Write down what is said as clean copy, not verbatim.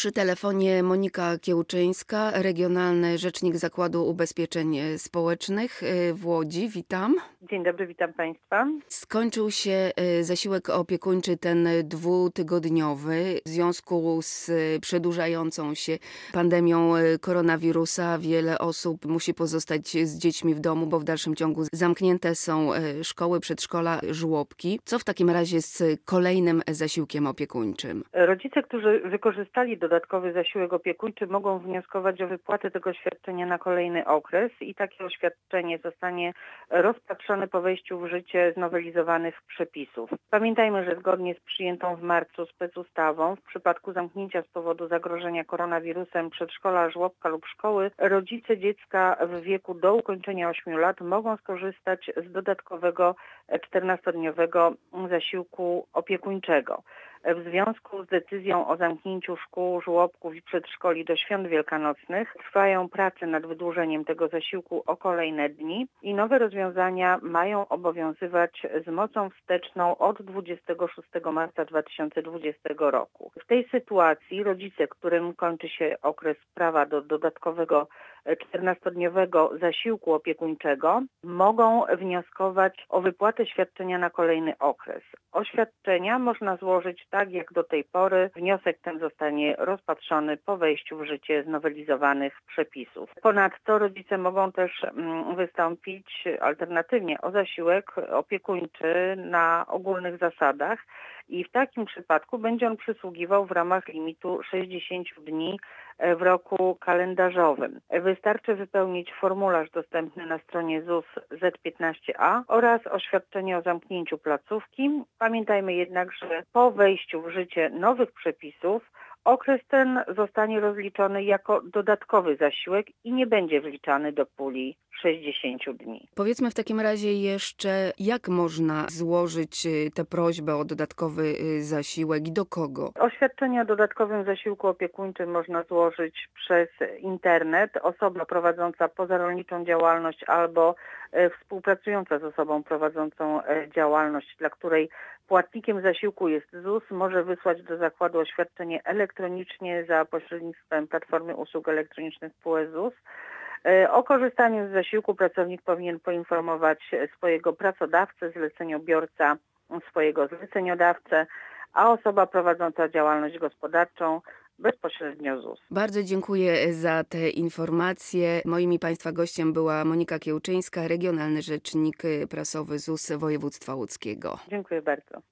Przy telefonie Monika Kiełczyńska, regionalny rzecznik Zakładu Ubezpieczeń Społecznych w Łodzi. Witam. Dzień dobry, witam Państwa. Skończył się zasiłek opiekuńczy ten 2-tygodniowy w związku z przedłużającą się pandemią koronawirusa. Wiele osób musi pozostać z dziećmi w domu, bo w dalszym ciągu zamknięte są szkoły, przedszkola, żłobki. Co w takim razie z kolejnym zasiłkiem opiekuńczym? Rodzice, którzy wykorzystali dodatkowy zasiłek opiekuńczy, mogą wnioskować o wypłatę tego świadczenia na kolejny okres i takie oświadczenie zostanie rozpatrzone po wejściu w życie znowelizowanych przepisów. Pamiętajmy, że zgodnie z przyjętą w marcu specustawą w przypadku zamknięcia z powodu zagrożenia koronawirusem przedszkola, żłobka lub szkoły, rodzice dziecka w wieku do ukończenia 8 lat mogą skorzystać z dodatkowego 14-dniowego zasiłku opiekuńczego. W związku z decyzją o zamknięciu szkół, żłobków i przedszkoli do świąt wielkanocnych trwają prace nad wydłużeniem tego zasiłku o kolejne dni i nowe rozwiązania mają obowiązywać z mocą wsteczną od 26 marca 2020 roku. W tej sytuacji rodzice, którym kończy się okres prawa do dodatkowego 14-dniowego zasiłku opiekuńczego, mogą wnioskować o wypłatę świadczenia na kolejny okres. Oświadczenia można złożyć tak jak do tej pory. Wniosek ten zostanie rozpatrzony po wejściu w życie znowelizowanych przepisów. Ponadto rodzice mogą też wystąpić alternatywnie o zasiłek opiekuńczy na ogólnych zasadach i w takim przypadku będzie on przysługiwał w ramach limitu 60 dni w roku kalendarzowym. Wystarczy wypełnić formularz dostępny na stronie ZUS Z15A oraz oświadczenie o zamknięciu placówki. Pamiętajmy jednak, że po wejściu w życie nowych przepisów okres ten zostanie rozliczony jako dodatkowy zasiłek i nie będzie wliczany do puli 60 dni. Powiedzmy w takim razie jeszcze, jak można złożyć tę prośbę o dodatkowy zasiłek i do kogo? Oświadczenie o dodatkowym zasiłku opiekuńczym można złożyć przez internet. Osoba prowadząca pozarolniczą działalność albo współpracująca z osobą prowadzącą działalność, dla której płatnikiem zasiłku jest ZUS, może wysłać do zakładu oświadczenie elektronicznie za pośrednictwem Platformy Usług Elektronicznych PUE ZUS. O korzystaniu z zasiłku pracownik powinien poinformować swojego pracodawcę, zleceniobiorca swojego zleceniodawcę, a osoba prowadząca działalność gospodarczą bezpośrednio ZUS. Bardzo dziękuję za te informacje. Moim i Państwa gościem była Monika Kiełczyńska, regionalny rzecznik prasowy ZUS województwa łódzkiego. Dziękuję bardzo.